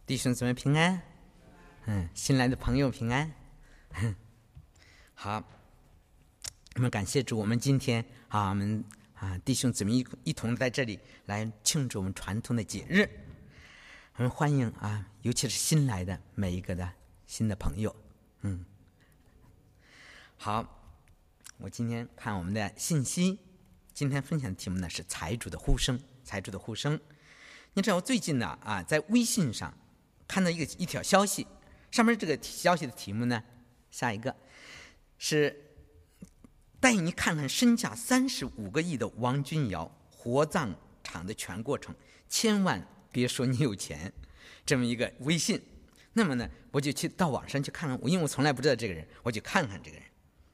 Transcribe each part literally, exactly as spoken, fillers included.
弟兄姊妹平安，嗯，新来的朋友平安。好，我们感谢主，我们今天啊，我们啊弟兄姊妹一一同在这里来庆祝我们传统的节日。我们欢迎啊，尤其是新来的每一个的新的朋友。嗯，好，我今天看我们的信息，今天分享的题目呢是财主的呼声，财主的呼声。你知道我最近呢啊，在微信上看到一个一条消息，上面这个消息的题目呢，下一个是带你看看身价三十五个亿的王君瑶火葬场的全过程，千万别说你有钱，这么一个微信。那么呢，我就去到网上去看看，我因为我从来不知道这个人，我去看看这个人。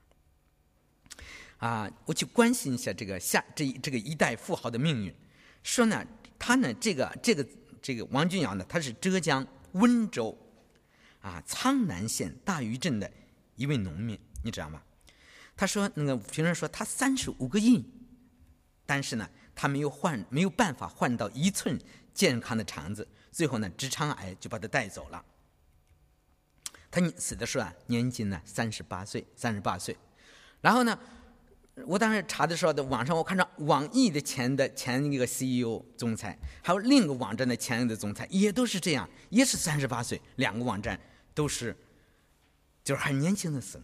啊，我去关心一下这个下这这个一代富豪的命运。说呢，他呢，这个这个这个王君瑶呢，他是浙江温州啊苍南县大余镇的一位农民，你知道吗？他说那个评论说他三十五个亿，但是呢，他没有换没有办法换到一寸健康的肠子，最后呢，直肠癌就把他带走了。他死的时候啊，年仅呢三十八岁，三十八岁。然后呢，我当时查的时候，在网上我看到网易的前的前一个 C E O 总裁，还有另一个网站的前一个总裁，也都是这样，也是三十八岁，两个网站都是就是很年轻的死了。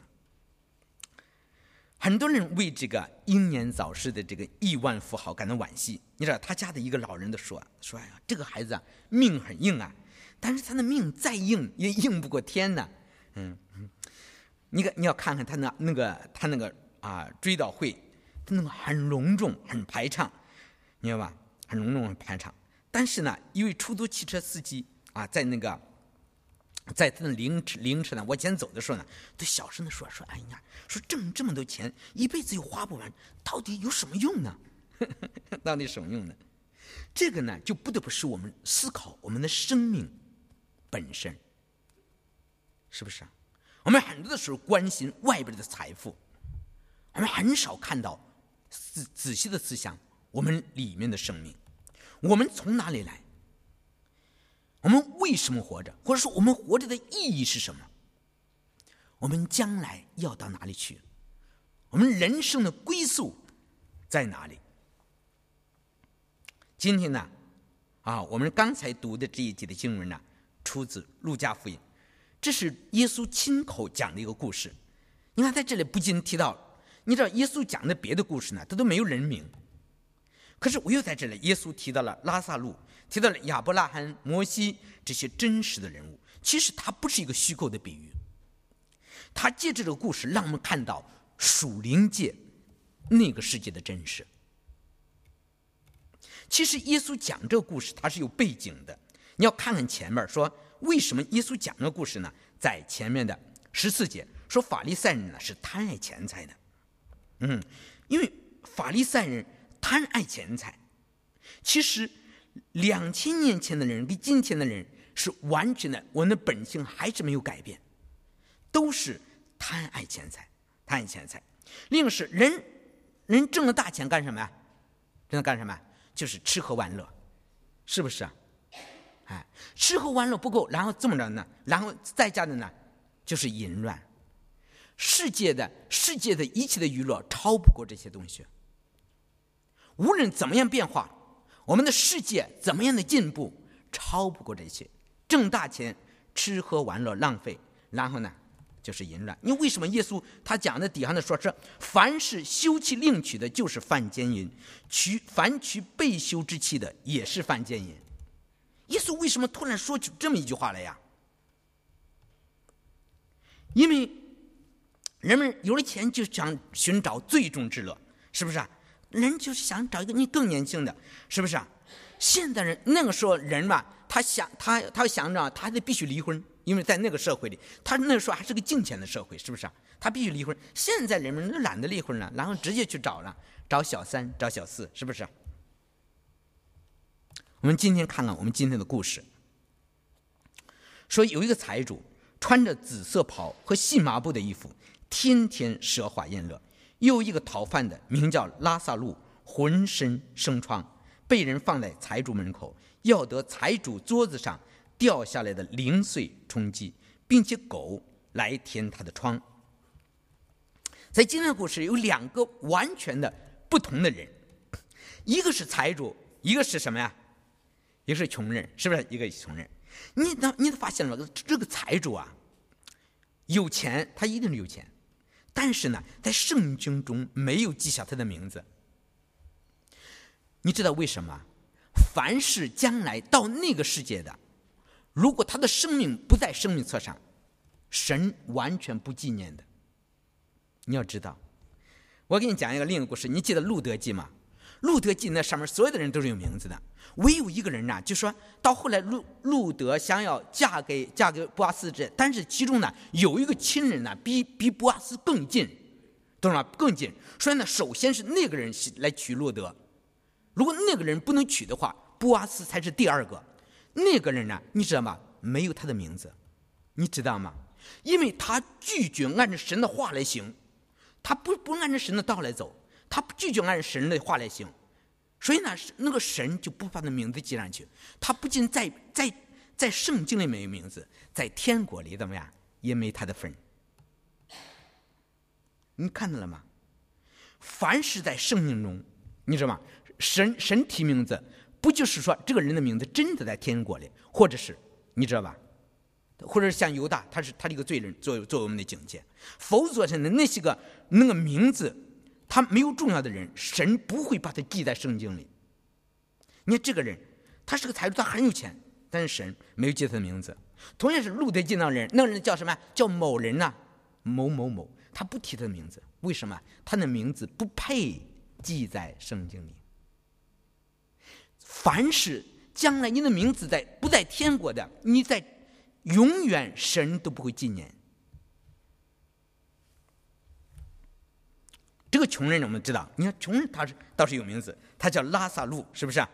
很多人为这个英年早逝的这个亿万富豪感到惋惜。你知道他家的一个老人都说说哎呀，这个孩子啊命很硬啊，但是他的命再硬也硬不过天呢。嗯，你你要看看他那那个他那个啊追悼会，他那个很隆重很排场，你知道吧？很隆重很排场。但是呢，一位出租汽车司机啊，在那个在他的凌晨凌晨呢，我前走的时候呢，就小声的说说，哎呀，说挣这么多钱，一辈子又花不完，到底有什么用呢？到底什么用呢？这个呢，就不得不使我们思考我们的生命本身，是不是啊？我们很多的时候关心外边的财富，我们很少看到仔仔细的思想我们里面的生命，我们从哪里来？我们为什么活着？或者说我们活着的意义是什么？我们将来要到哪里去？我们人生的归宿在哪里？今天呢，啊，我们刚才读的这一节的经文呢，出自路加福音，这是耶稣亲口讲的一个故事。你看在这里不仅提到，你知道耶稣讲的别的故事呢，他都没有人名，可是我又在这里，耶稣提到了拉撒路，提到了亚伯拉罕、摩西这些真实的人物。其实它不是一个虚构的比喻，他借这个故事让我们看到属灵界那个世界的真实。其实耶稣讲这个故事它是有背景的，你要看看前面说为什么耶稣讲这个故事呢？在前面的十四节说法利赛人呢是贪爱钱财的，嗯，因为法利赛人贪爱钱财，其实两千年前的人跟今天的人是完全的，我们的本性还是没有改变，都是贪爱钱财，贪爱钱财。另一个是人，人挣了大钱干什么呀？挣了干什么？就是吃喝玩乐，是不是啊？哎，吃喝玩乐不够，然后这么着呢？然后再加的呢，就是淫乱。世界的世界的一切的娱乐超不过这些东西。无论怎么样变化，我们的世界怎么样的进步，超不过这些。挣大钱，吃喝玩乐浪费，然后呢就是淫乱。因为为什么耶稣他讲的底下的说是凡是休妻另娶的就是犯奸淫，娶凡娶被休之妻的也是犯奸淫。耶稣为什么突然说出这么一句话来呀？因为人们有了钱就想寻找最终之乐，是不是啊？人就是想找一个你更年轻的，是不是啊？现代人那个时候人嘛，他想他他想着他得必须离婚，因为在那个社会里，他那个时候还是个敬钱的社会，是不是啊？他必须离婚。现在人们都懒得离婚了，然后直接去找了，找小三，找小四，是不是啊？我们今天看看我们今天的故事，说有一个财主穿着紫色袍和细麻布的衣服，天天奢华宴乐。又一个讨饭的名叫拉撒路，浑身生疮，被人放在财主门口，要得财主桌子上掉下来的零碎充饥，并且狗来填他的疮。在今天的故事有两个完全的不同的人，一个是财主，一个是什么呀？一个是穷人，是不是？一个是穷人。你呢？你发现了吗？这个财主啊，有钱，他一定是有钱，但是呢，在圣经中没有记下他的名字。你知道为什么？凡是将来到那个世界的，如果他的生命不在生命册上，神完全不纪念的。你要知道，我给你讲一个另一个故事。你记得路德记吗？路德记那上面所有的人都是有名字的，唯有一个人呢，就说到后来路路德想要嫁给嫁给波阿斯这，但是其中呢有一个亲人呢比比波阿斯更近，懂吗？更近。所以呢，首先是那个人来娶路德，如果那个人不能娶的话，波阿斯才是第二个。那个人呢，你知道吗？没有他的名字，你知道吗？因为他拒绝按照神的话来行，他不不按照神的道来走。他拒绝按神的话来行，所以呢，那个神就不把他的名字记上去。他不仅在在在圣经里没有名字，在天国里怎么样也没他的份。你看到了吗？凡是在圣经中，你知道吗？神神提名字，不就是说这个人的名字真的在天国里，或者是你知道吧？或者是像犹大，他是他是一个罪人，作为作为我们的警戒。否则的那些个那个名字。他没有重要的人，神不会把他记在圣经里。你看这个人，他是个财主，他很有钱，但是神没有记他的名字。同样是路德记那人，那个人叫什么？叫某人呐、啊，某某某，他不提他的名字，为什么？他的名字不配记在圣经里。凡是将来你的名字在不在天国的，你在永远神都不会纪念。这个穷人我们知道，你看穷人他是倒是有名字，他叫拉萨路，是不是？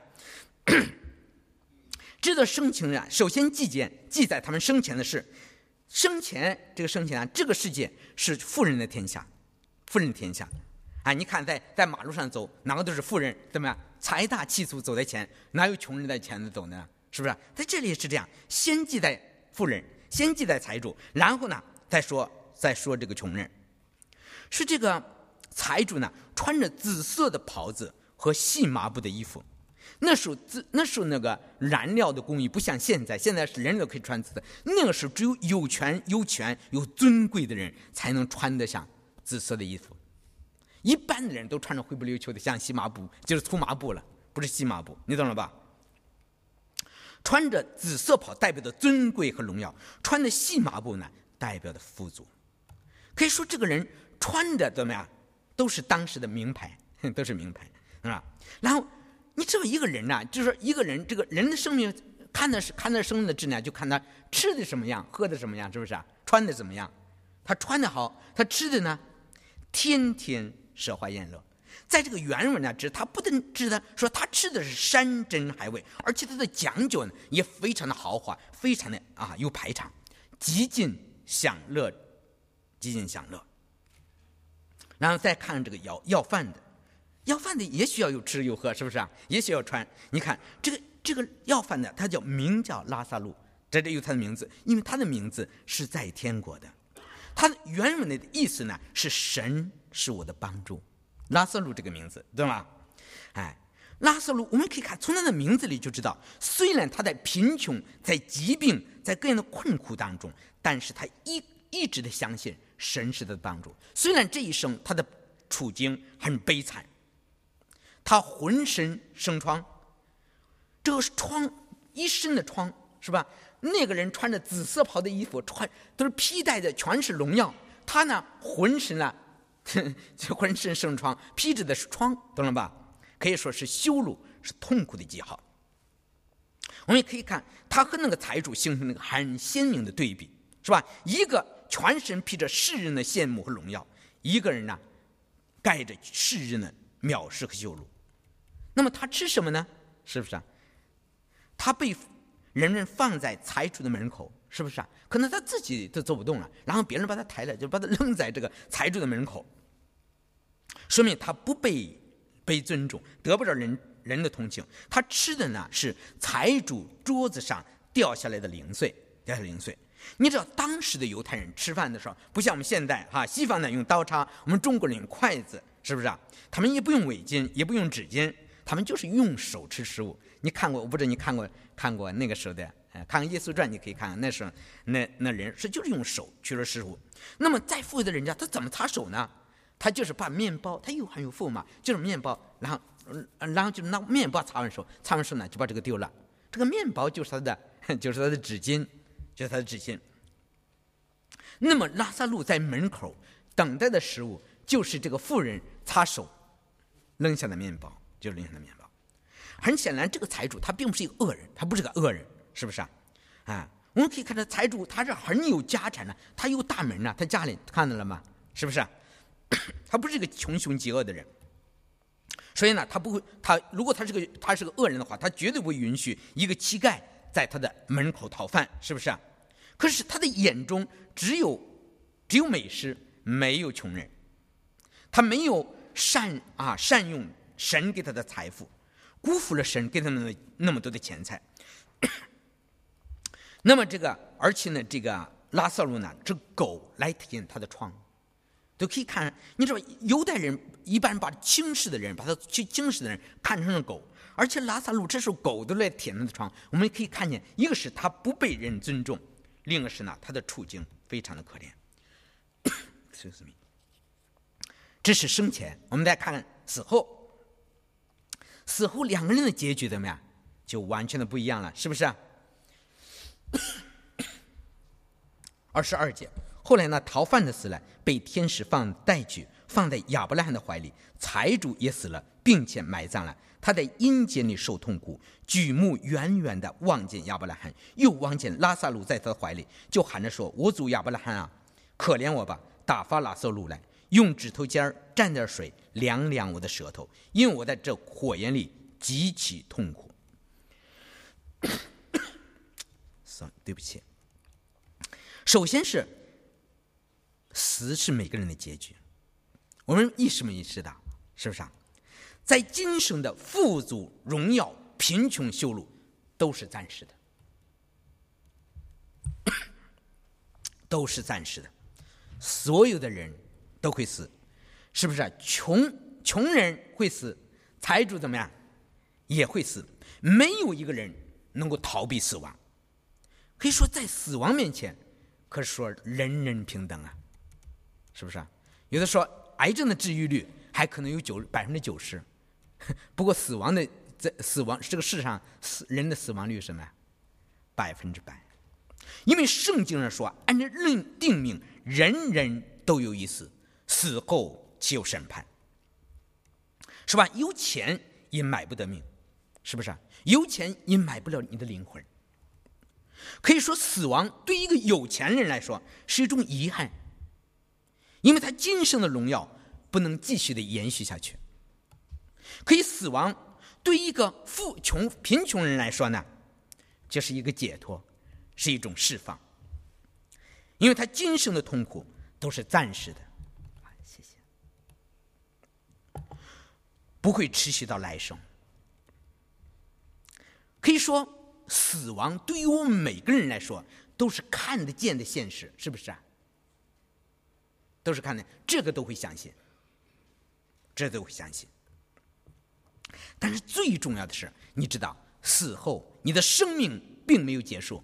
知道生前人首先记见记载他们生前的事，生前这个生前啊，这个世界是富人的天下，富人的天下。啊，你看在在马路上走，哪个都是富人，怎么样？财大气粗走在前，哪有穷人在前头走呢？是不是？在这里是这样，先记在富人，先记在财主，然后呢再说再说这个穷人，是这个。财主呢，穿着紫色的袍子和细麻布的衣服。那时候，那时候那个染料的工艺不像现在，现在是人人都可以穿紫的。那个时候，只有有权、有权、有尊贵的人才能穿得像紫色的衣服。一般的人都穿着灰不溜秋的，像细麻布，就是粗麻布了，不是细麻布，你懂了吧？穿着紫色袍代表的尊贵和荣耀，穿的细麻布呢，代表的富足。可以说，这个人穿的怎么样？都是当时的名牌，都是名牌啊。然后你知道一个人呢、啊，就是一个人，这个人的生命看的是看的生命的质量，就看他吃的什么样，喝的什么样，是不是啊？穿的怎么样？他穿的好，他吃的呢，天天奢华宴乐。在这个原文呢，指他不能指的说他吃的是山珍海味，而且他的讲究呢也非常的豪华，非常的啊有排场，极尽享乐，极尽享乐。然后再看这个要要饭的，要饭的也需要有吃有喝，是不是啊？也需要穿。你看这个这个要饭的，他叫名叫拉萨路，这里有他的名字，因为他的名字是在天国的。他的原文的意思呢是神是我的帮助，拉萨路这个名字，对吗？哎，拉萨路我们可以看从他的名字里就知道，虽然他在贫穷、在疾病、在各样的困苦当中，但是他一一直的相信神是他的帮助。虽然这一生他的处境很悲惨，他浑身生疮，这个疮一身的疮，是吧？那个人穿着紫色袍的衣服，穿都是披戴的全是荣耀，他呢浑身啊就浑身生疮，披着的是疮，懂了吧？可以说是羞辱，是痛苦的记号。我们也可以看他和那个财主形成那个很鲜明的对比，是吧？一个全身披着世人的羡慕和荣耀，一个人呢盖着世人的藐视和羞辱。那么他吃什么呢？是不是啊？他被人们放在财主的门口，是不是啊？可能他自己都走不动了，然后别人把他抬来，就把他扔在这个财主的门口，说明他不被被尊重，得不到人人的同情。他吃的呢是财主桌子上掉下来的零碎，掉下来的零碎。你知道当时的犹太人吃饭的时候，不像我们现在哈，西方呢用刀叉，我们中国人用筷子，是不是啊？他们也不用围巾，也不用纸巾，他们就是用手吃食物。你看过，我不知道你看过看过那个时候的，呃，看《耶稣传》，你可以看看那时候那那人是就是用手去吃食物。那么再富裕的人家，他怎么擦手呢？他就是把面包，他又很有富嘛，就是面包，然后然后就拿面包擦完手，擦完手呢就把这个丢了。这个面包就是他的，就是他的纸巾。就是他的纸巾。那么拉撒路在门口等待的食物，就是这个妇人擦手扔下的面包，就是扔下的面包。很显然，这个财主他并不是一个恶人，他不是个恶人，是不是啊？啊，我们可以看到财主他是很有家产的，他有大门啊，他家里看到了吗？是不是啊？他不是一个穷凶极恶的人。所以呢，他不会，他如果他是个他是个恶人的话，他绝对不会允许一个乞丐在他的门口讨饭，是不是啊？可是他的眼中只有只有美食，没有穷人。他没有善啊善用神给他的财富，辜负了神给他们那么多的钱财。那么这个，而且呢，这个拉撒路呢，这狗来舔他的疮，都可以看。你知道，犹太人一般把轻视的人，把他去轻视的人看成了狗。而且拉撒路这时候狗都来舔他的疮，我们可以看见，一个是他不被人尊重，另一个是呢他的处境非常的可怜。这是生前，我们再看看死后，死后两个人的结局怎么样，就完全的不一样了，是不是啊？二十二节，后来呢，逃犯的死了，被天使放带去，放在亚伯拉罕的怀里，财主也死了，并且埋葬了。他在阴间里受痛苦，举目远远的望见亚伯拉罕，又望见拉撒路在他的怀里，就喊着说：“我主亚伯拉罕啊，可怜我吧，打发拉撒路来，用指头尖蘸点水凉凉我的舌头，因为我在这火焰里极其痛苦。”对不起，首先是死是每个人的结局，我们意识没意识到？是不是啊？在今生的富足、荣耀、贫穷、羞辱，都是暂时的，都是暂时的。所有的人都会死，是不是啊？穷穷人会死，财主怎么样也会死，没有一个人能够逃避死亡。可以说，在死亡面前，可是说人人平等啊，是不是啊？有的说癌症的治愈率还可能有九百分之九十。不过死亡的在死亡这个世上死人的死亡率是什么呀？百分之百。因为圣经上说，按照论定命，人人都有一死，死后岂有审判？是吧？有钱也买不得命，是不是啊？有钱也买不了你的灵魂。可以说，死亡对一个有钱人来说是一种遗憾，因为他今生的荣耀不能继续的延续下去。可以死亡对一个富穷贫穷人来说呢，这是一个解脱，是一种释放，因为他今生的痛苦都是暂时的，谢谢，不会持续到来生。可以说，死亡对于我们每个人来说都是看得见的现实，是不是啊？都是看得，这个都会相信，这都会相信。但是最重要的是，你知道死后你的生命并没有结束。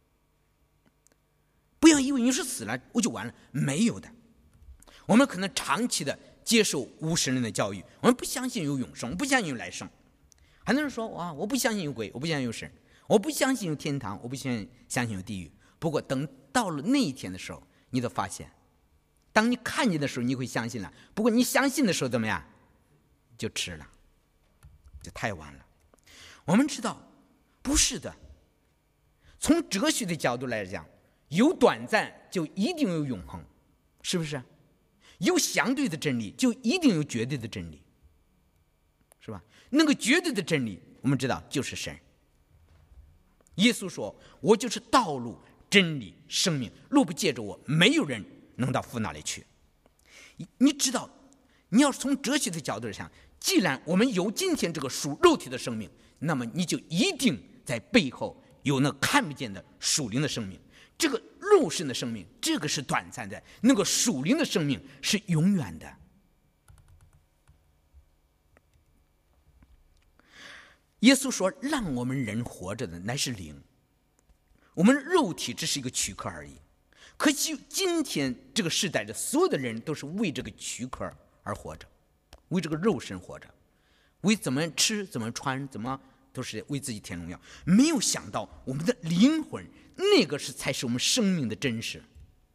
不要以为你是死了我就完了，没有的。我们可能长期的接受无神论的教育，我们不相信有永生，不相信有来生。很多人说，哇，我不相信有鬼，我不相信有神，我不相信有天堂，我不相信相信有地狱。不过等到了那一天的时候，你都发现，当你看见的时候你会相信了，不过你相信的时候怎么样，就迟了，就太晚了。我们知道不是的，从哲学的角度来讲，有短暂就一定有永恒，是不是？有相对的真理就一定有绝对的真理，是吧？那个绝对的真理我们知道就是神。耶稣说，我就是道路真理生命，若不借着我，没有人能到父那里去。你知道，你要是从哲学的角度上，既然我们有今天这个属肉体的生命，那么你就一定在背后有那看不见的属灵的生命。这个肉身的生命，这个是短暂的，那个属灵的生命是永远的。耶稣说让我们人活着的乃是灵，我们肉体只是一个躯壳而已。可惜今天这个时代的所有的人都是为这个躯壳而活着，为这个肉身活着，为怎么吃怎么穿怎么都是为自己添荣耀，没有想到我们的灵魂，那个是才是我们生命的真实。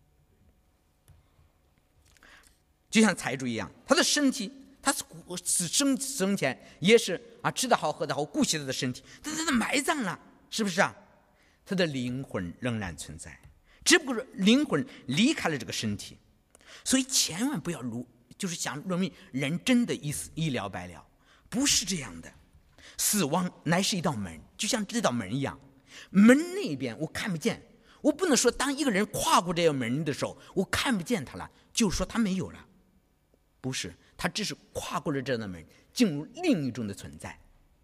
就像财主一样，他的身体他死生生前也是啊，吃得好喝得好，顾惜他的身体，但他的埋葬了，是不是啊？他的灵魂仍然存在，只不过是灵魂离开了这个身体。所以千万不要如就是想认为人真的一死一了百了，不是这样的。死亡乃是一道门，就像这道门一样，门那边我看不见，我不能说当一个人跨过这道门的时候我看不见他了，就说他没有了，不是，他只是跨过了这道门，进入另一种的存在。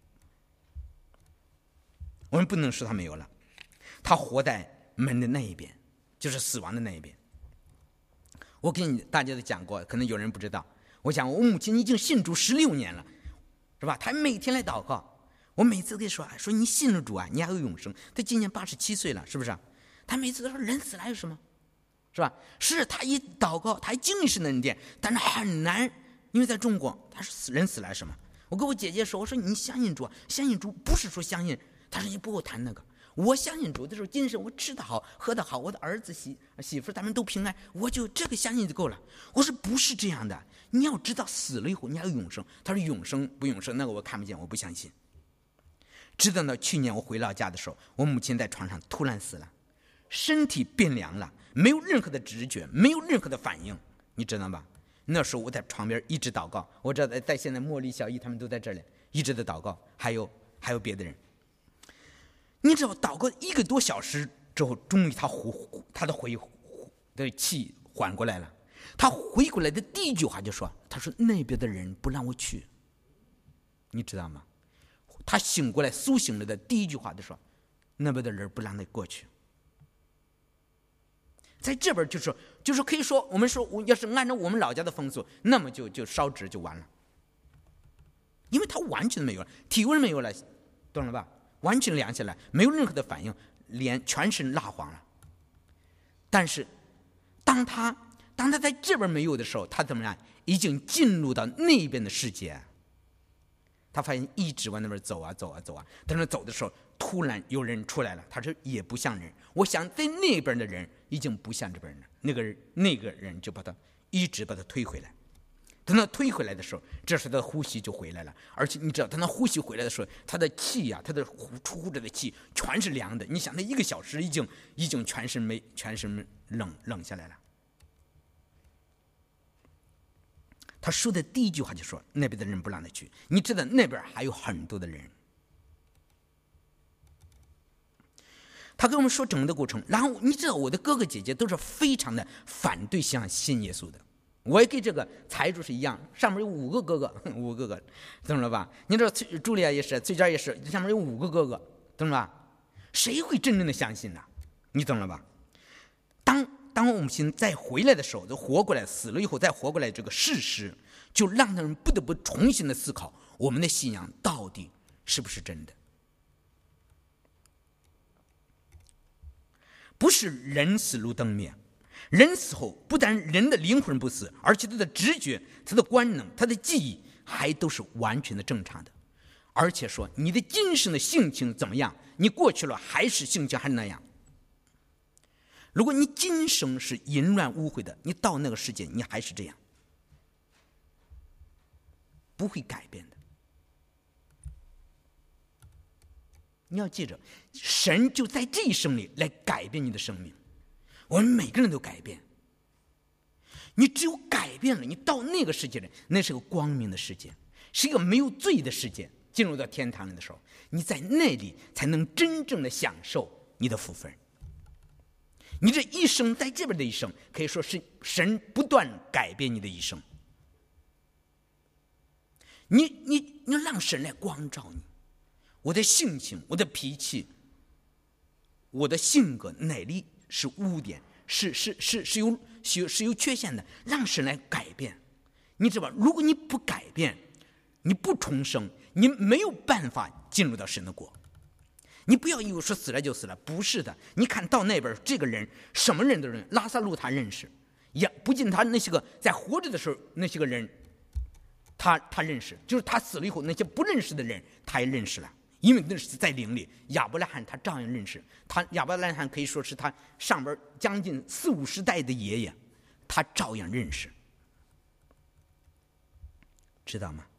我们不能说他没有了，他活在门的那一边，就是死亡的那一边。我跟大家都讲过，可能有人不知道，我讲我母亲已经信主十六年了，是吧？她每天来祷告，我每次跟她说说你信了主啊，你还有永生。她今年八十七岁了，是不是？她每次都说人死了有什么，是吧？是她一祷告，她精神能点，但是很难，因为在中国，她说人死了什么？我跟我姐姐说，我说你相信主，相信主不是说相信，她说你不给我谈那个。我相信主的时候，今生我吃得好喝得好，我的儿子媳媳妇他们都平安，我就这个相信就够了。我说不是这样的，你要知道死了以后你还有永生。他说永生不永生那个我看不见，我不相信。直到呢去年我回老家的时候，我母亲在床上突然死了，身体变凉了，没有任何的知觉，没有任何的反应，你知道吧？那时候我在床边一直祷告，我知道在现在茉莉小艺他们都在这里一直在祷告，还有还有别的人。你知道祷告一个多小时之后，终于他呼他的回的气缓过来了。他回过来的第一句话就说：“他说那边的人不让我去。”你知道吗？他醒过来苏醒了的第一句话就说：“那边的人不让他过去。”在这边就是就是可以说，我们说要是按照我们老家的风俗，那么就就烧纸就完了，因为他完全没有了，体温没有了，懂了吧？完全凉下来，没有任何的反应，脸全身蜡黄了。但是当他当他在这边没有的时候，他怎么样？已经进入到那边的世界。他发现一直往那边走啊走啊走啊，但是走的时候突然有人出来了，他说也不像人，我想在那边的人已经不像这边人了，那个人那个人就把他一直把他推回来。等他推回来的时候，这时他的呼吸就回来了，而且你知道，当他呼吸回来的时候，他的气呀、啊，他的出呼着的气全是凉的。你想，他一个小时已经已经全身没全身冷冷下来了。他说的第一句话就说：“那边的人不让他去。”你知道那边还有很多的人。他跟我们说整个的过程，然后你知道我的哥哥姐姐都是非常的反对想信耶稣的。我也跟这个财主是一样，上面有五个哥哥，五个哥哥，懂了吧？你知道茱莉亚也是，崔佳也是，上面有五个哥哥，懂了吧？谁会真正的相信呢？你懂了吧？当当我们现在回来的时候，就活过来，死了以后再活过来，这个事实就让他们不得不重新的思考，我们的信仰到底是不是真的？不是人死如灯灭。人死后，不但人的灵魂不死，而且他的直觉、他的官能、他的记忆还都是完全的正常的。而且说你的今生的性情怎么样，你过去了还是性情还是那样。如果你今生是淫乱污秽的，你到那个世界你还是这样，不会改变的。你要记着，神就在这一生里来改变你的生命。我们每个人都改变，你只有改变了，你到那个世界里，那是个光明的世界，是一个没有罪的世界。进入到天堂里的时候，你在那里才能真正的享受你的福分。你这一生在这边的一生，可以说是神不断改变你的一生。你你你让神来光照你，我的性情，我的脾气， 我的性格乃力是污点，是是是是有是是有缺陷的，让神来改变。你知道吧？如果你不改变，你不重生，你没有办法进入到神的国。你不要以为说死了就死了，不是的。你看到那边这个人，什么人都认识，拉撒路他认识，也不仅他那些个在活着的时候那些个人，他他认识，就是他死了以后那些不认识的人他也认识了，因为那是在灵里。亚伯拉罕他照样认识，他亚伯拉罕可以说是他上边将近四五十代的爷爷，他照样认识，知道吗？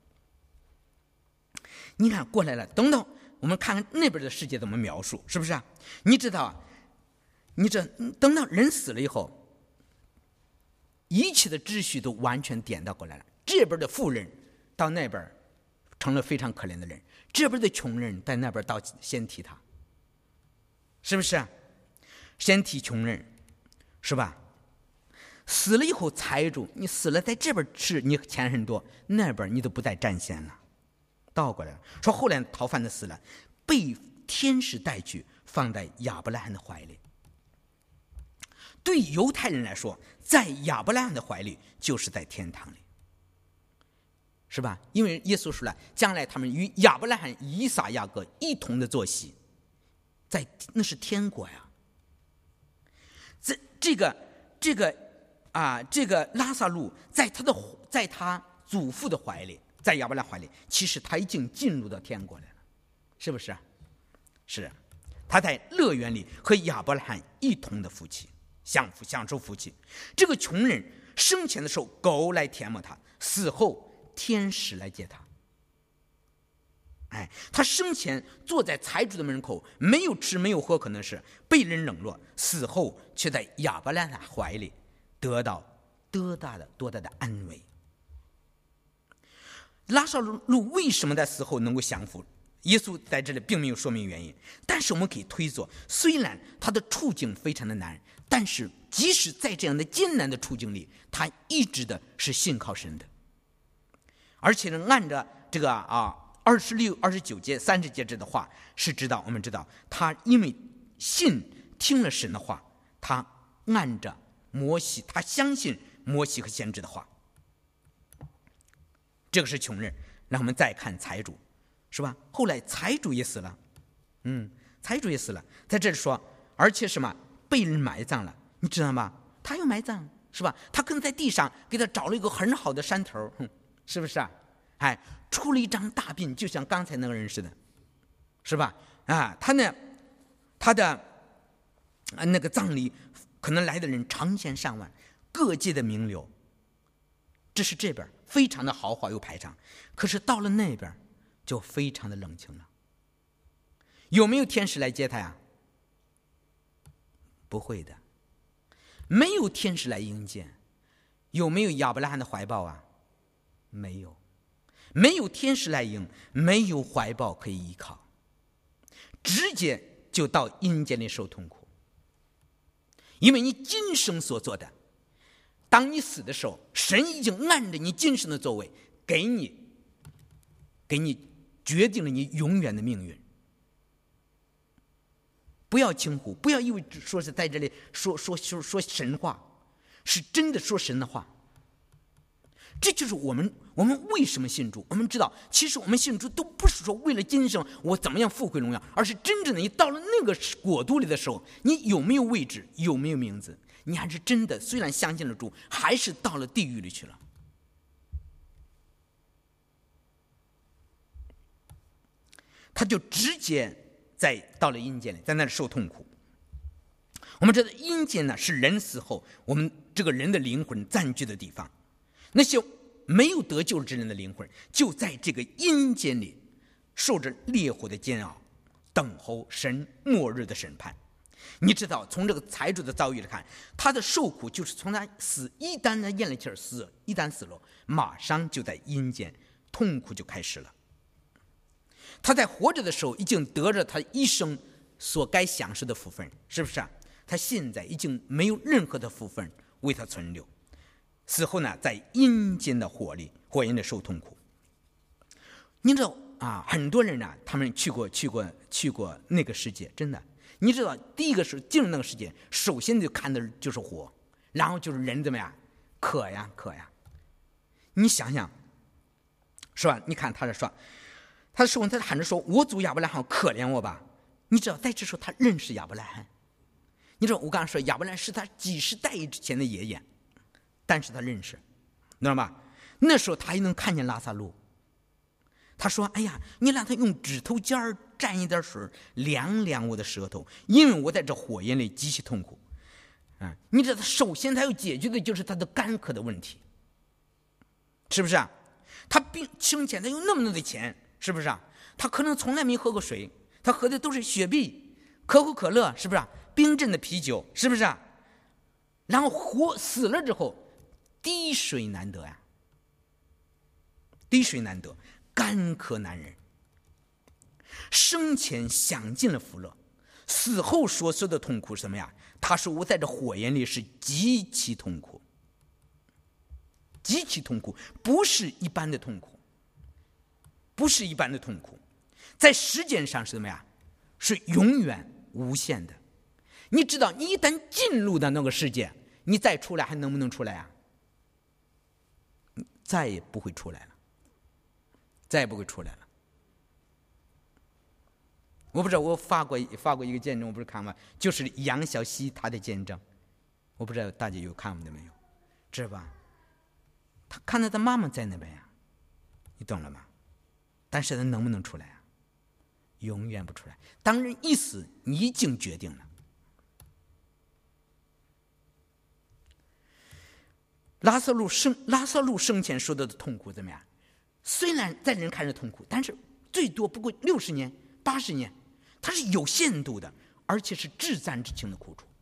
你看过来了，等等。我们看看那边的世界怎么描述，是不是啊？你知道，你这等到人死了以后，一切的秩序都完全颠倒过来了。这边的富人到那边成了非常可怜的人，这边的穷人在那边到先提他，是不是啊？先提穷人，是吧？死了以后财主，你死了在这边吃，你钱很多，那边你都不再占先了。倒过来了，说后来逃犯的死了，被天使带去，放在亚伯拉罕的怀里。对犹太人来说，在亚伯拉罕的怀里就是在天堂里，是吧？因为耶稣说了，将来他们与亚伯拉罕、以撒、雅各一同的坐席，在那是天国呀。这这个这个啊，这个拉撒路在他的在他祖父的怀里。在亚伯拉罕怀里，其实他已经进入到天国来了，是不是啊？是，他在乐园里和亚伯拉罕一同的福气，享福享受福气。这个穷人生前的时候，狗来舔摸他；死后，天使来接他。哎，他生前坐在财主的门口，没有吃没有喝，可能是被人冷落；死后却在亚伯拉罕怀里得到多大的多大的安慰。拉撒路为什么在死后能够享福？耶稣在这里并没有说明原因，但是我们可以推测，虽然他的处境非常的难，但是即使在这样的艰难的处境里，他一直的是信靠神的。而且呢，按着这个啊二十六、二十九节、三十节这的话，是知道我们知道他因为信听了神的话，他按着摩西，他相信摩西和先知的话。这个是穷人，让我们再看财主，是吧？后来财主也死了，嗯，财主也死了，在这里说，而且什么被人埋葬了，你知道吗？他要埋葬，是吧？他可能在地上给他找了一个很好的山头，是不是啊？哎，出了一张大病，就像刚才那个人似的，是吧？啊，他呢，他的那个葬礼可能来的人成千上万，各界的名流。这是这边非常的豪华又排场，可是到了那边就非常的冷清了。有没有天使来接他呀？不会的，没有天使来迎接。有没有亚伯拉罕的怀抱啊？没有，没有天使来迎，没有怀抱可以依靠，直接就到阴间里受痛苦。因为你今生所做的，当你死的时候，神已经按着你今生的作为，给你，给你决定了你永远的命运。不要轻忽，不要以为说是在这里说说说说神话，是真的说神的话。这就是我们我们为什么信主。我们知道，其实我们信主都不是说为了今生我怎么样富贵荣耀，而是真正的你到了那个国度里的时候，你有没有位置，有没有名字，你还是真的虽然相信了主，还是到了地狱里去了。他就直接在到了阴间里，在那里受痛苦。我们知道阴间呢，是人死后我们这个人的灵魂占据的地方，那些没有得救之人的灵魂就在这个阴间里受着烈火的煎熬，等候神末日的审判。你知道，从这个财主的遭遇来看，他的受苦就是从他死，一旦他咽了气儿死，一旦死了，马上就在阴间痛苦就开始了。他在活着的时候已经得着他一生所该享受的福分，是不是啊？他现在已经没有任何的福分为他存留，死后呢，在阴间的火里火焰的受痛苦。你知道啊，很多人呢、啊，他们去过去过去过那个世界，真的， 你知道，第一个是进入那个世界，首先就看的就是火，然后就是人怎么样，渴呀渴呀。你想想，是吧？你看他这说，他说他喊着说：“我祖亚伯拉罕，可怜我吧。”你知道，在这时候他认识亚伯拉罕。你知道，我刚才说亚伯拉罕是他几十代之前的爷爷，但是他认识，知道吗？那时候他还能看见拉撒路。他说：“哎呀，你让他用指头尖儿蘸一点水，凉凉我的舌头，因为我在这火焰里极其痛苦。”啊，你知道，他首先他要解决的就是他的干渴的问题，是不是啊？他并生前他有那么多的钱，是不是啊？他可能从来没喝过水，他喝的都是雪碧、可口可乐，是不是啊？冰镇的啤酒，是不是啊？然后活死了之后，滴水难得呀，滴水难得。干渴难忍，生前享尽了福乐，死后所受的痛苦是什么呀？他说我在这火焰里是极其痛苦，极其痛苦，不是一般的痛苦，不是一般的痛苦，在时间上是什么呀？是永远无限的。你知道，你一旦进入到那个世界，你再出来还能不能出来啊？再也不会出来了。再也不会出来了。我不知道，我发过发过一个见证，我不是看吗？就是杨小溪他的见证，我不知道大家有看过没有，知道吧？他看到他妈妈在那边呀，你懂了吗？但是他能不能出来啊？永远不出来。当人一死，你已经决定了。拉撒路生拉撒路生前受到的痛苦怎么样？虽然在人看着痛苦，但是最多不过六十年、八十年，它是有限度的，而且是至暂之轻的苦楚。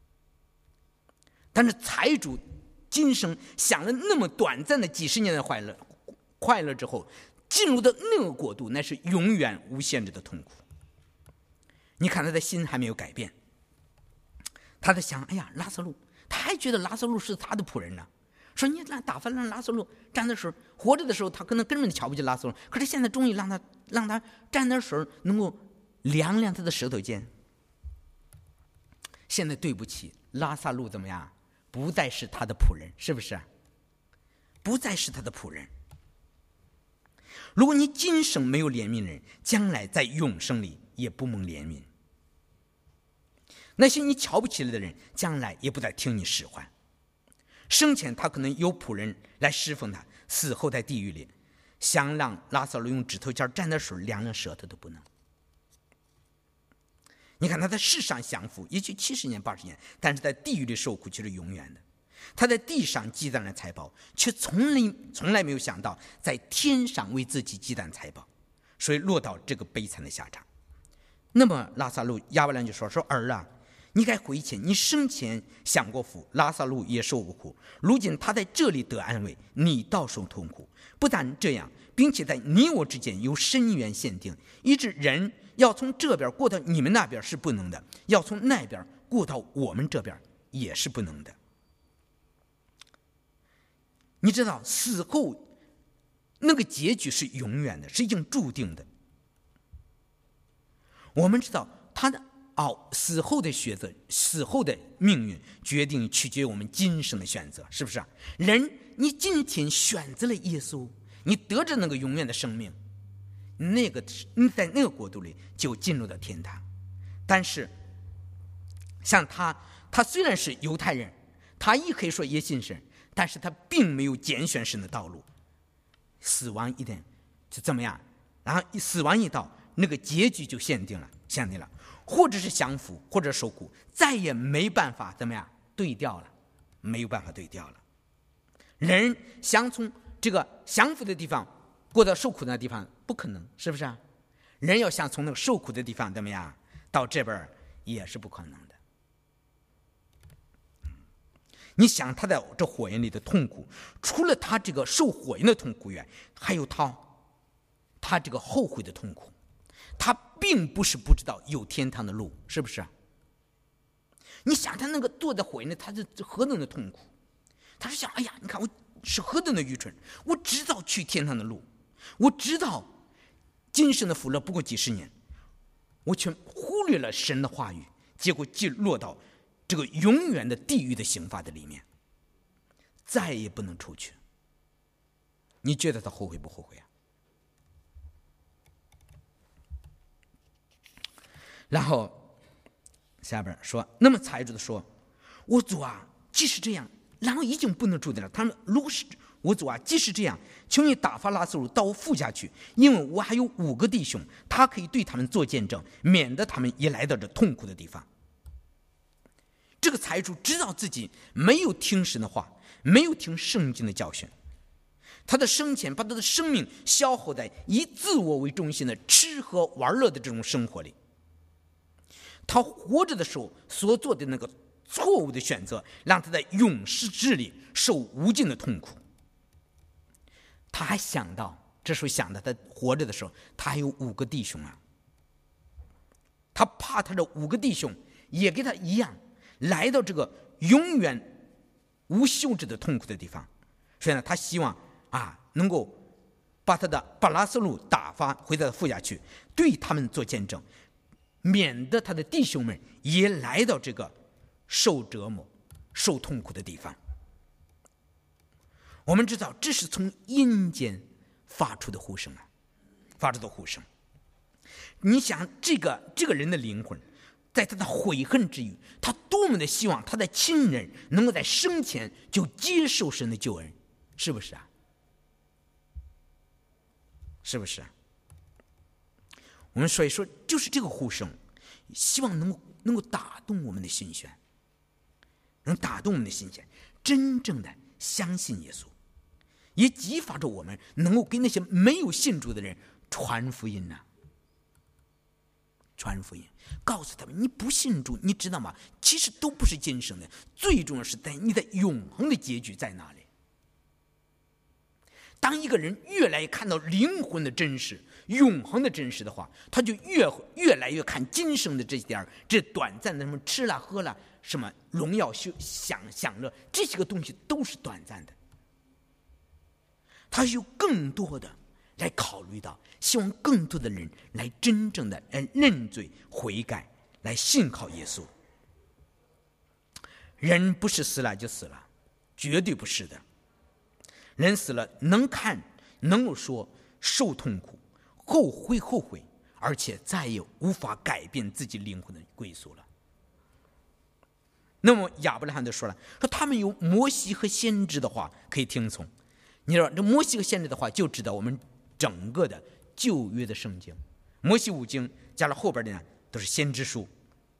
但是财主今生享了那么短暂的几十年的快乐，快乐之后，进入的那个国度，那是永远无限制的痛苦。你看他的心还没有改变，他在想：哎呀，拉撒路，他还觉得拉撒路是他的仆人呢。说你让打发让拉撒路沾点水，活着的时候他可能根本瞧不起拉撒路，可是现在终于让他让他沾点水，能够凉凉他的舌头尖。现在对不起，拉撒路怎么样？不再是他的仆人，是不是？不再是他的仆人。如果你今生没有怜悯人，将来在永生里也不蒙怜悯。那些你瞧不起来的人，将来也不再听你使唤。生前他可能有仆人来侍奉他，死后在地狱里，想让拉撒路用指头尖沾点水凉凉舌头都不能。你看他在世上享福，也许七十年八十年，但是在地狱里受苦却是永远的。他在地上积攒了财宝，却从来从来没有想到在天上为自己积攒财宝，所以落到这个悲惨的下场。那么拉撒路亚伯兰就说：“说儿啊，你该回去，你生前享过福，拉撒路也受过苦，如今他在这里得安慰，你倒受痛苦。不但这样，并且在你我之间有深渊限定，以致人要从这边过到你们那边是不能的，要从那边过到我们这边也是不能的。”你知道死后那个结局是永远的，是已经注定的。我们知道他的哦，死后的选择，死后的命运决定取决于我们今生的选择，是不是？人，你今天选择了耶稣，你得着那个永远的生命，那个你在那个国度里就进入到天堂。但是像他，他虽然是犹太人，他也可以说也信神，但是他并没有拣选神的道路。死亡一点就怎么样？然后死亡一到，那个结局就限定了，限定了。或者是享福，或者受苦，再也没办法怎么样对调了，没有办法对调了。人想从这个享福的地方过到受苦的地方，不可能，是不是啊？人要想从那个受苦的地方怎么样到这边，也是不可能的。你想他在这火焰里的痛苦，除了他这个受火焰的痛苦外，还有他他这个后悔的痛苦。他并不是不知道有天堂的路，是不是？你想他那个坐在火焰里，他是何等的痛苦。他是想，哎呀，你看我是何等的愚蠢，我知道去天堂的路，我知道今生的福乐不过几十年，我却忽忽略了神的话语，结果就落到这个永远的地狱的刑罚的里面，再也不能出去。你觉得他后悔不后悔啊？然后下边说，那么财主的说，我主啊，即使这样，然后已经不能住的了。他们如果是我主啊，即使这样，求你打发拉撒路到我父家去，因为我还有五个弟兄，他可以对他们做见证，免得他们也来到这痛苦的地方。这个财主知道自己没有听神的话，没有听圣经的教训，他的生前把他的生命消耗在以自我为中心的吃喝玩乐的这种生活里。他活着的时候所做的那个错误的选择，让他在永世之里受无尽的痛苦。他还想到，这时候想到他活着的时候，他还有五个弟兄啊，他怕他这五个弟兄也跟他一样来到这个永远无休止的痛苦的地方，所以呢，他希望啊能够把他的把拉撒路打发回到父家去，对他们做见证，免得他的弟兄们也来到这个受折磨、受痛苦的地方。我们知道，这是从阴间发出的呼声啊，发出的呼声。你想，这个这个人的灵魂，在他的悔恨之余，他多么的希望他的亲人能够在生前就接受神的救恩，是不是啊？是不是啊？我们所以说，就是这个呼声，希望能够能够打动我们的心弦，能打动我们的心弦，真正的相信耶稣，也激发着我们能够给那些没有信主的人传福音呐、啊，传福音，告诉他们，你不信主，你知道吗？其实都不是今生的，最重要是在你的永恒的结局在哪里。当一个人越来越看到灵魂的真实、永恒的真实的话，他就越越来越看今生的这点这短暂的什么吃了喝了、什么荣耀享享乐，这些个东西都是短暂的。他有更多的来考虑到，希望更多的人来真正的来认罪悔改，来信靠耶稣。人不是死了就死了，绝对不是的。人死了能看能够说，受痛苦后悔后悔，而且再也无法改变自己灵魂的归宿了。那么亚伯拉罕就说了，说他们有摩西和先知的话可以听从。你说这摩西和先知的话，就知道我们整个的旧约的圣经，摩西五经加了后边的呢都是先知书。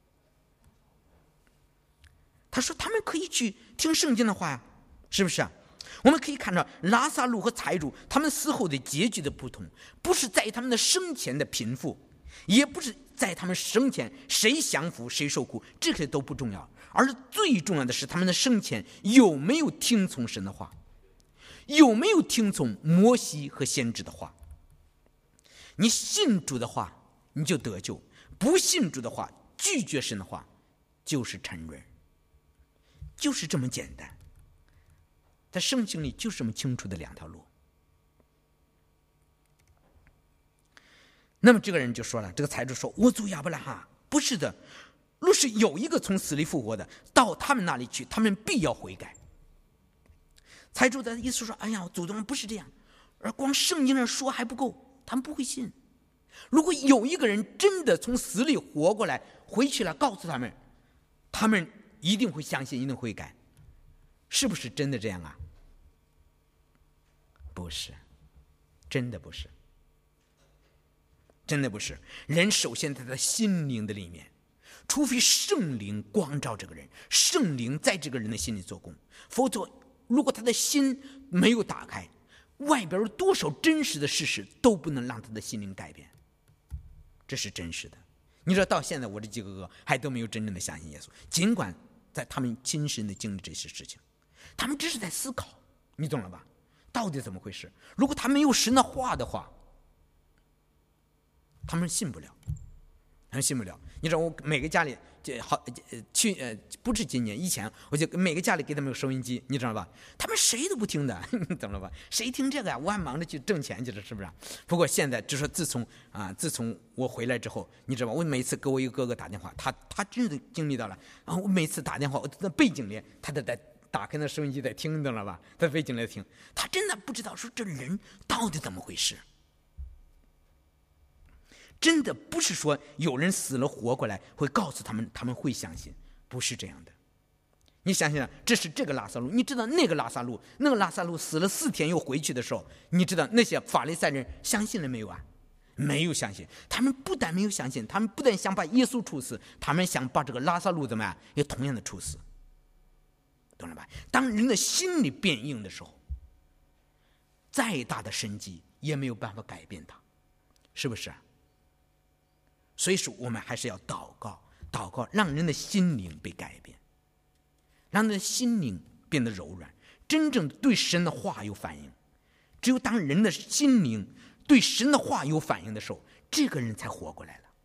他说他们可以去听圣经的话呀，是不是啊？我们可以看到拉撒路和财主他们死后的结局的不同，不是在他们的生前的贫富，也不是在他们生前谁享福谁受苦，这些都不重要，而是最重要的是他们的生前有没有听从神的话，有没有听从摩西和先知的话。你信主的话你就得救，不信主的话，拒绝神的话就是沉沦，就是这么简单。在圣经里就是这么清楚的两条路。那么这个人就说了，这个财主说，我主亚伯拉罕，不是的，若是有一个从死里复活的到他们那里去，他们必要悔改。财主的意思说，哎呀，祖宗不是这样，而光圣经上说还不够，他们不会信。如果有一个人真的从死里活过来回去了，告诉他们，他们一定会相信，一定会改。是不是真的这样啊？不是，真的不是，真的不是。人首先在他心灵的里面，除非圣灵光照这个人，圣灵在这个人的心里做工，否则如果他的心没有打开，外边有多少真实的事实都不能让他的心灵改变，这是真实的。你说到现在我这几个哥还都没有真正的相信耶稣，尽管在他们亲身的经历这些事情，他们只是在思考，你懂了吧？到底怎么回事？如果他没有神的话的话，他们信不了很信不了。你知道我每个家里这好去呃不是今年以前，我就每个家里给他们有收音机，你知道吧？他们谁都不听的，懂了吧？谁听这个呀？我还忙着去挣钱去了，是不是？不过现在就说自从啊，自从我回来之后，你知道吧？我每次给我一个哥哥打电话，他他真的经历到了啊！我每次打电话，我在背景里他都在打开那收音机在听，懂了吧？在背景里听，他真的不知道说这人到底怎么回事。真的不是说有人死了活过来会告诉他们，他们会相信，不是这样的。你想想，这是这个拉撒路，你知道那个拉撒路，那个拉撒路死了四天又回去的时候，你知道那些法利赛人相信了没有啊？没有相信。他们不但没有相信，他们不但想把耶稣处死，他们想把这个拉撒路怎么样也同样的处死，懂了吧？当人的心里变硬的时候，再大的神迹也没有办法改变他，是不是啊？所以说我们还是要祷告，祷告让人的心灵被改变，让人的心灵变得柔软，真正对神的话有反应。只有当人的心灵对神的话有反应的时候，这个人才活过来了。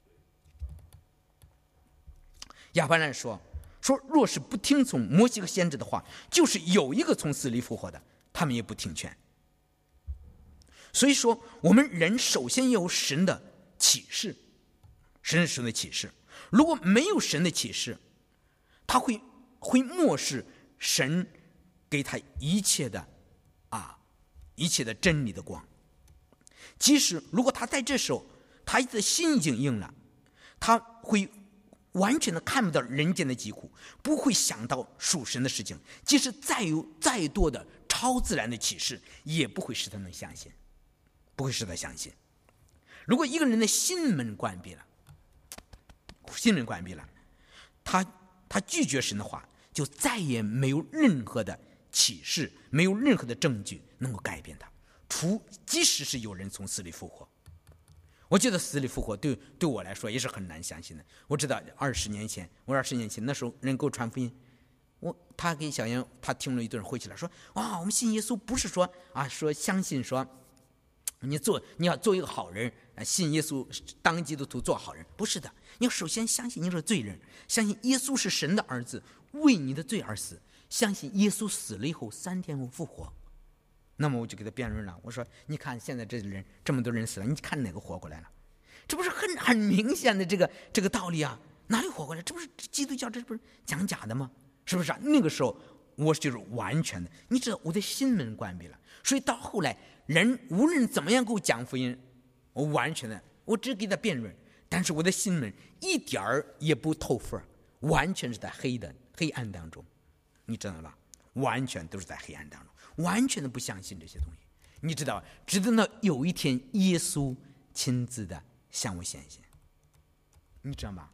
亚伯兰说说若是不听从摩西和先知的话，就是有一个从死里复活的，他们也不听劝。所以说我们人首先要有神的启示，神是神的启示。如果没有神的启示，他会会漠视神给他一切的啊一切的真理的光。即使如果他在这时候他的心已经硬了，他会完全的看不到人间的疾苦，不会想到属神的事情，即使再有再多的超自然的启示，也不会使他能相信，不会使他相信。如果一个人的心门关闭了，心门关闭了，他他拒绝神的话，就再也没有任何的启示，没有任何的证据能够改变他，除即使是有人从死里复活。我觉得死里复活对对我来说也是很难相信的。我知道二十年前，我二十年前那时候人给我传福音，我他给小杨他听了一顿回去了，说哇，我们信耶稣不是说啊说相信说你做你要做一个好人，信耶稣当基督徒做好人，不是的。你要首先相信你是罪人，相信耶稣是神的儿子，为你的罪而死，相信耶稣死了以后三天后复活。那么我就给他辩论了，我说你看现在这人这么多人死了，你看哪个活过来了？这不是很很明显的这个这个道理啊？哪里活过来？这不是基督教这不是讲假的吗？是不是啊？那个时候我就是完全的，你知道我的心门关闭了，所以到后来人无论怎么样给我讲福音，我完全的我只给他辩论，但是我的心门一点儿也不透风，完全是在黑的黑暗当中，你知道吧？完全都是在黑暗当中，完全的不相信这些东西。你知道，直到有一天耶稣亲自的向我显现，你知道吗？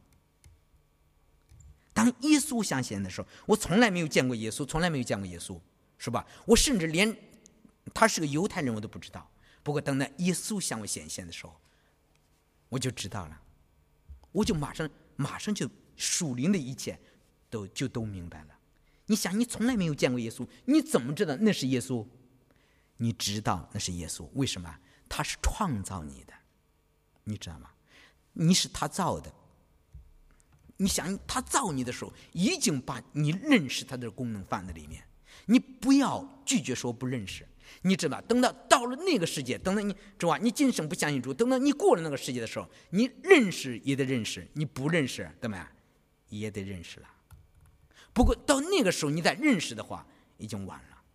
当耶稣向显的时候，我从来没有见过耶稣，从来没有见过耶稣，是吧？我甚至连他是个犹太人我都不知道。不过等到耶稣向我显现的时候，我就知道了，我就马上马上就属灵的一切都就都明白了。你想，你从来没有见过耶稣，你怎么知道那是耶稣？你知道那是耶稣，为什么？他是创造你的，你知道吗？你是他造的。你想，他造你的时候，已经把你认识他的功能放在里面。你不要拒绝说不认识，你知道吧？等到到了那个世界，等到你知道吧？你今生不相信主，等到你过了那个世界的时候，你认识也得认识，你不认识怎么样？也得认识了。不过到那个时候你再认识的话，已经晚了，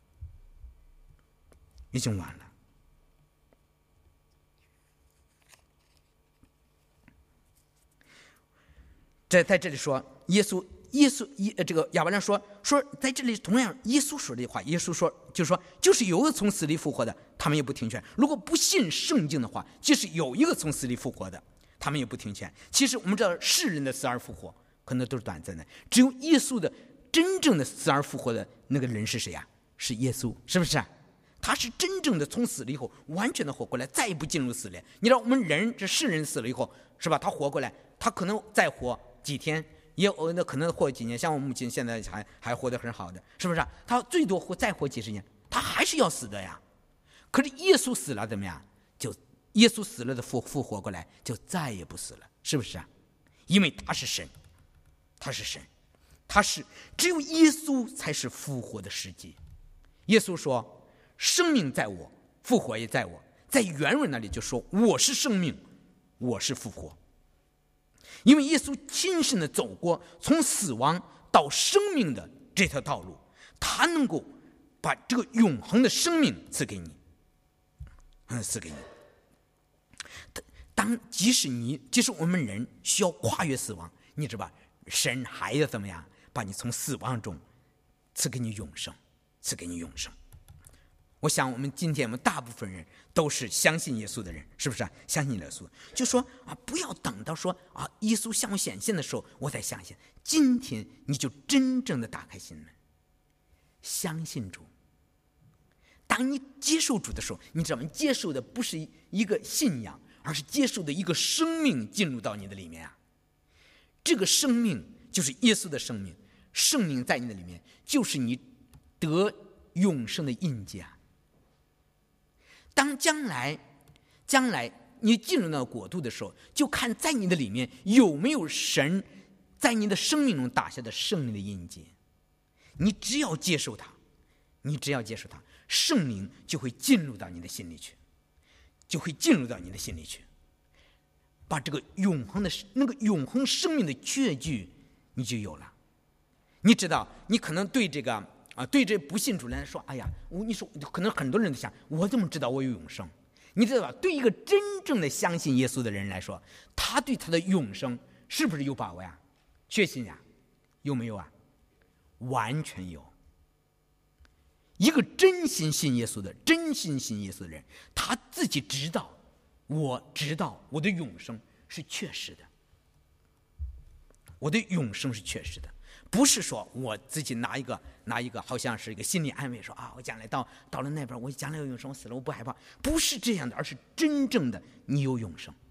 已经晚了。在在这里说，耶稣耶稣这个亚伯兰说说，在这里同样耶稣说这句话，耶稣说就是说，就是有一个从死里复活的，他们也不听劝。如果不信圣经的话，即使有一个从死里复活的，他们也不听劝。其实我们知道，世人的死而复活可能都是短暂的，只有耶稣的真正的死而复活的那个人是谁呀？是耶稣，是不是啊？他是真正的从死了以后完全的活过来，再也不进入死了。你知道我们人这世人死了以后，是吧？他活过来，他可能再活几天，也有那可能活几年。像我母亲现在还还活得很好的，是不是啊？他最多活再活几十年，他还是要死的呀。可是耶稣死了怎么样？就耶稣死了的复复活过来，就再也不死了，是不是啊？ 因为他是神，他是神，他是只有耶稣才是复活的世界。耶稣说：“生命在我，复活也在我。”在原文那里就说：“我是生命，我是复活。”因为耶稣亲身的走过从死亡到生命的这条道路，他能够把这个永恒的生命赐给你，嗯，赐给你。当即使你，即使我们人需要跨越死亡，你知道吧？神还要怎么样？把你从死亡中赐给你永生，赐给你永生。我想我们今天我们大部分人都是相信耶稣的人，是不是啊？相信耶稣，就说啊，不要等到说啊，耶稣向我显现的时候我才相信。今天你就真正的打开心门，相信主。当你接受主的时候，你知道吗？接受的不是一个信仰，而是接受的一个生命进入到你的里面啊。这个生命就是耶稣的生命，生命在你的里面，就是你得永生的印记啊。当将来将来你进入到国度的时候，就看在你的里面有没有神在你的生命中打下的圣灵的印记。你只要接受它，你只要接受它，圣灵就会进入到你的心里去，就会进入到你的心里去，把这个永恒的那个永恒生命的确据你就有了。你知道，你可能对这个啊，对这不信主人来说，哎呀，我你说可能很多人都想，我怎么知道我有永生？你知道吧？对一个真正的相信耶稣的人来说，他对他的永生是不是有把握呀？确信呀？有没有啊？完全有。一个真心信耶稣的、真心信耶稣的人，他自己知道，我知道我的永生是确实的，我的永生是确实的。不是说我自己拿一个拿一个好像是一个心理安慰，说啊，我将来到到了那边，我将来有永生，我死了我不害怕，不是这样的，而是真正的你有永生，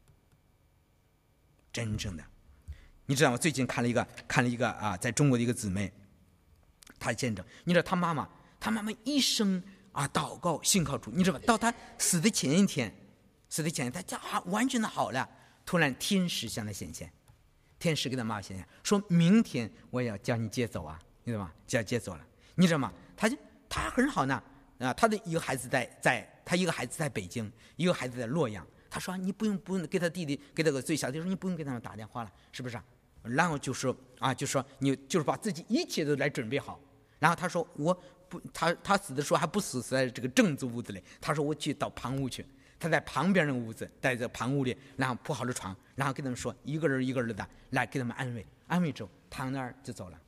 真正的。你知道我最近看了一个看了一个啊，在中国的一个姊妹，她见证，你知道她妈妈，她妈妈一生啊祷告信靠主，你知道吧？到她死的前一天，死的前一天，她啊完全的好了，突然天使向她显现。天使给他妈妈显现，说明天我要将你接走啊，你知道吗？就要接走了，你知道吗？他就他很好呢啊，他的一个孩子在在，他一个孩子在北京，一个孩子在洛阳。他说你不用不用给他弟弟给他个最小的说你不用给他们打电话了，是不是？然后就说啊，就说你就是把自己一切都来准备好。然后他说我不，他他死的时候还不死死在这个正子屋子里，他说我去到旁屋去。他在旁边那个屋子，在这旁屋里，然后铺好了床，然后跟他们说，一个人一个人的来给他们安慰，安慰之后躺那儿就走了。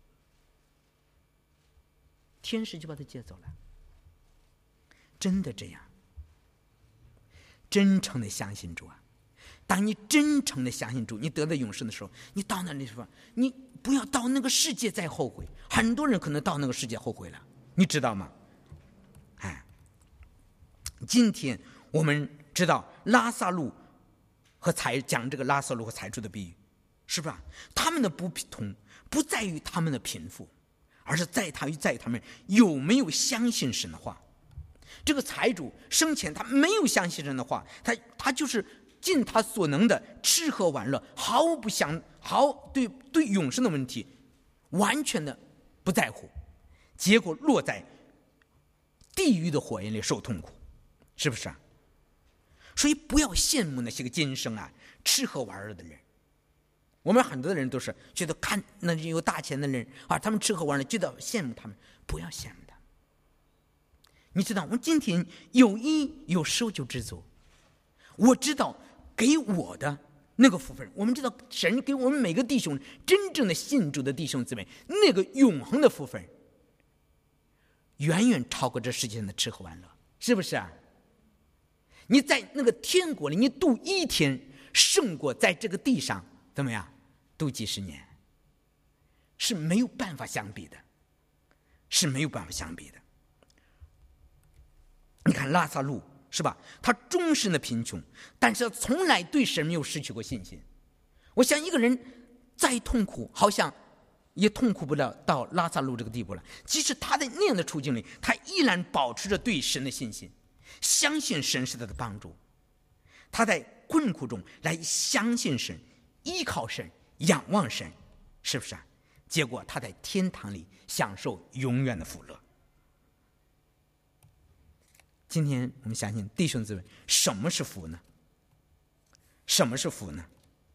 天使就把他接走了，真的这样，真诚的相信主啊！当你真诚的相信主，你得到永生的时候，你到那里时候，你不要到那个世界再后悔。很多人可能到那个世界后悔了，你知道吗？哎，今天。我们知道拉撒路和财讲这个拉撒路和财主的比喻，是吧？他们的不同不在于他们的贫富，而是在他于在于他们有没有相信神的话。这个财主生前他没有相信神的话，他他就是尽他所能的吃喝玩乐，毫不想毫对对永生的问题完全的不在乎，结果落在地狱的火焰里受痛苦，是不是啊？所以不要羡慕那些个今生啊吃喝玩乐的人。我们很多的人都是觉得看那有大钱的人啊，他们吃喝玩乐，觉得羡慕他们，不要羡慕他们。你知道，我们今天有一有收就知足。我知道给我的那个福分，我们知道神给我们每个弟兄真正的信主的弟兄姊妹，那个永恒的福分，远远超过这世界上的吃喝玩乐，是不是啊？你在那个天国里，你度一天胜过在这个地上怎么样度几十年，是没有办法相比的，是没有办法相比的。你看拉撒路是吧？他终身的贫穷，但是他从来对神没有失去过信心。我想一个人再痛苦，好像也痛苦不了到拉撒路这个地步了。即使他在那样的处境里，他依然保持着对神的信心。相信神是他的帮助，他在困苦中来相信神， 依靠神，仰望神，是不是啊？结果他在天堂里享受永远的福乐。今天我们相信弟兄姊妹，什么是福呢？什么是福呢？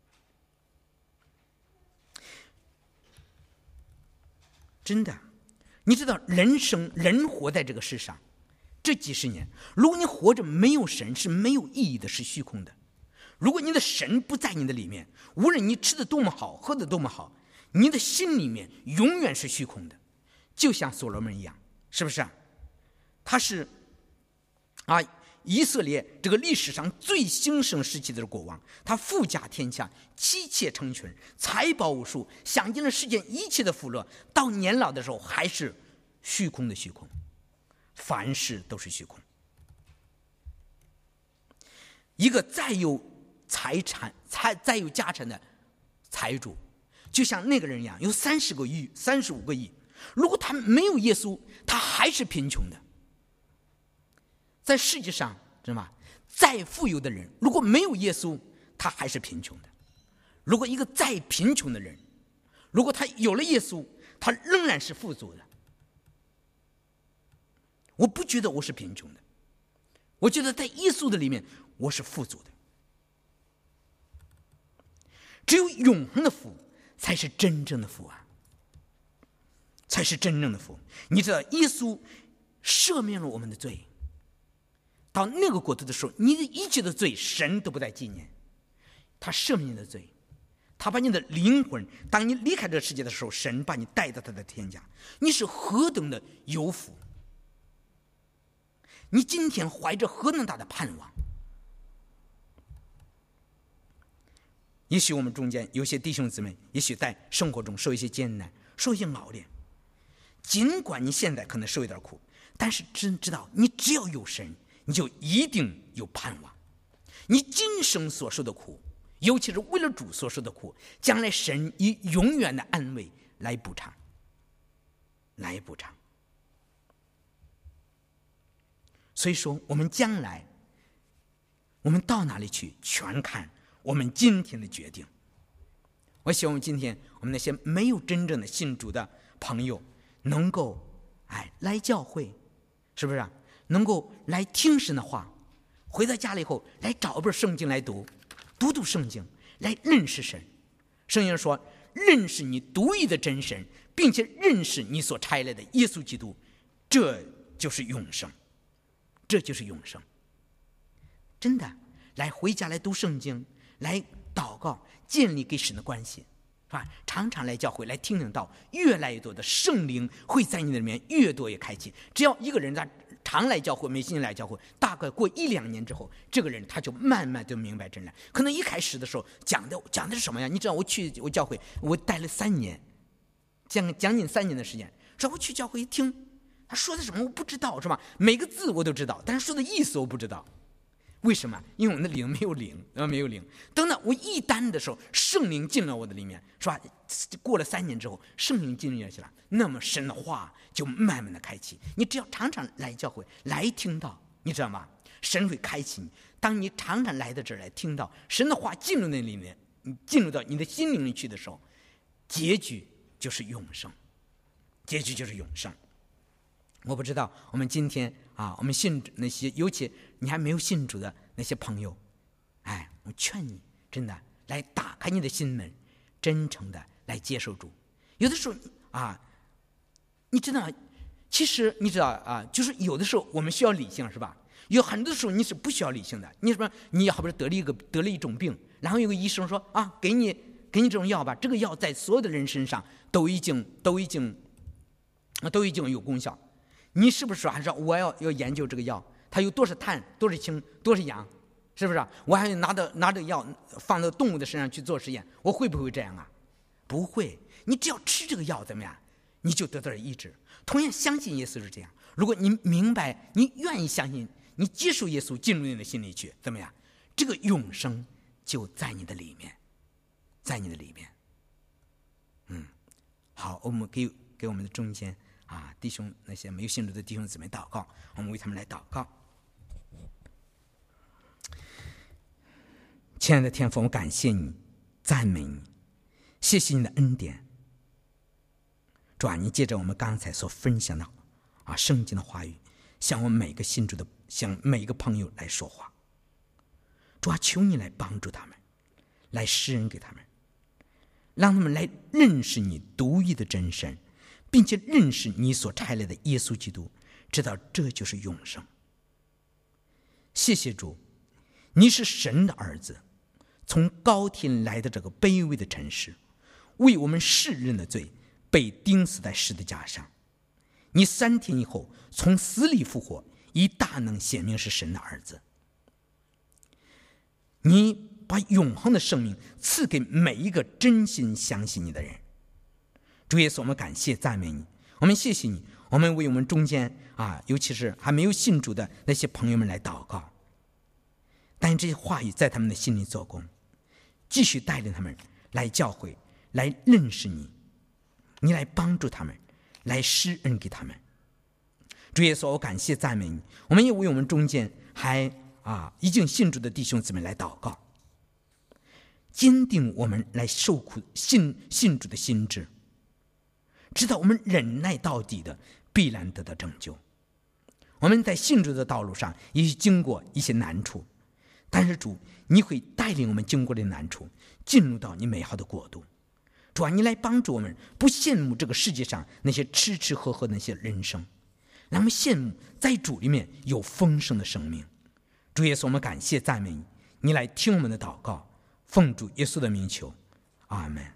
真的，你知道人生人活在这个世上这几十年，如果你活着没有神，是没有意义的，是虚空的。如果你的神不在你的里面，无论你吃的多么好，喝的多么好，你的心里面永远是虚空的，就像所罗门一样，是不是啊？他是啊，以色列这个历史上最兴盛时期的国王，他富甲天下，妻妾成群，财宝无数，享尽了世间一切的福乐，到年老的时候还是虚空的虚空，凡事都是虚空。一个再有财产、再再有家产的财主，就像那个人一样，有三十个亿、三十五个亿，如果他没有耶稣，他还是贫穷的。在世界上，知道吗？再富有的人，如果没有耶稣，他还是贫穷的。如果一个再贫穷的人，如果他有了耶稣，他仍然是富足的。我不觉得我是贫穷的，我觉得在耶稣的里面，我是富足的。只有永恒的福，才是真正的福啊！才是真正的福。你知道，耶稣赦免了我们的罪。到那个国度的时候，你的一切的罪，神都不再纪念。他赦免你的罪，他把你的灵魂，当你离开这个世界的时候，神把你带到他的天家。你是何等的有福！你今天怀着何等大的盼望！也许我们中间有些弟兄姊妹，也许在生活中受一些艰难，受一些熬炼。尽管你现在可能受一点苦，但是真知道，你只要有神，你就一定有盼望。你今生所受的苦，尤其是为了主所受的苦，将来神以永远的安慰来补偿，来补偿。所以说，我们将来，我们到哪里去，全看我们今天的决定。我希望今天我们那些没有真正的信主的朋友，能够哎来教会，是不是啊？能够来听神的话，回到家里以后来找一本圣经来读，读读圣经，来认识神。圣经说，认识你独一的真神，并且认识你所差来的耶稣基督，这就是永生，这就是永生。真的，来回家来读圣经，来祷告，建立跟神的关系，是吧？常常来教会来听听道，越来越多的圣灵会在你的里面越多越开启。只要一个人在常来教会，每星期来教会，大概过一两年之后，这个人他就慢慢就明白真理。可能一开始的时候讲的讲的是什么呀？你知道，我去我教会，我待了三年，将将近三年的时间。说我去教会一听，他说的什么我不知道，是吧？每个字我都知道，但是说的意思我不知道。为什么？因为我的灵没有灵，没有灵。等到我一单的时候，圣灵进了我的里面，是吧？过了三年之后，圣灵进入去了，那么神的话就慢慢的开启。你只要常常来教会，来听到，你知道吗？神会开启你。当你常常来到这儿来听到神的话进入那里面，进入到你的心灵里去的时候，结局就是永生，结局就是永生。我不知道我们今天啊，我们信主那些，尤其你还没有信主的那些朋友，哎，我劝你真的来打开你的心门，真诚的来接受主。有的时候啊，你知道吗？其实你知道啊，就是有的时候我们需要理性，是吧？有很多时候你是不需要理性的。你什么？你好比得了一个得了一种病，然后有个医生说啊，给你给你这种药吧，这个药在所有的人身上都已经都已经都已经有功效。你是不是还说我要要研究这个药，它有多少碳，多少氢，多少氧，是不是？我还拿到拿这个药放到动物的身上去做实验，我会不会这样啊？不会。你只要吃这个药怎么样，你就得到了医治。同样相信耶稣是这样。如果你明白，你愿意相信，你接受耶稣进入你的心里去，怎么样？这个永生就在你的里面，在你的里面。嗯，好，我们给给我们的中间啊，弟兄那些没有信主的弟兄姊妹祷告，我们为他们来祷告。亲爱的天父，我感谢你， 赞美你，谢谢你的恩典。主啊，你借着我们刚才所分享的啊圣经的话语，向我们每个信主的，向每个朋友来说话。主啊，求你来帮助他们，来施恩给他们，让他们来认识你独一的真神，并且认识你所差来的耶稣基督，知道这就是永生。谢谢主，你是神的儿子，从高天来的这个卑微的尘世，为我们世人的罪被钉死在十字架上。你三天以后从死里复活，以大能显明是神的儿子。你把永恒的生命赐给每一个真心相信你的人。主耶稣，我们感谢赞美你，我们谢谢你，我们为我们中间啊，尤其是还没有信主的那些朋友们来祷告。但这些话语在他们的心里做工，继续带领他们来教会，来认识你，你来帮助他们，来施恩给他们。主耶稣，我感谢赞美你，我们也为我们中间还啊已经信主的弟兄姊妹来祷告，坚定我们来受苦信信主的心志，知道我们忍耐到底的必然得到拯救。我们在信主的道路上也许经过一些难处，但是主，你会带领我们经过这难处，进入到你美好的国度。主啊，你来帮助我们，不羡慕这个世界上那些吃吃喝喝的那些人生，让我们羡慕在主里面有丰盛的生命。主耶稣，我们感谢赞美你，你来听我们的祷告，奉主耶稣的名求，阿们。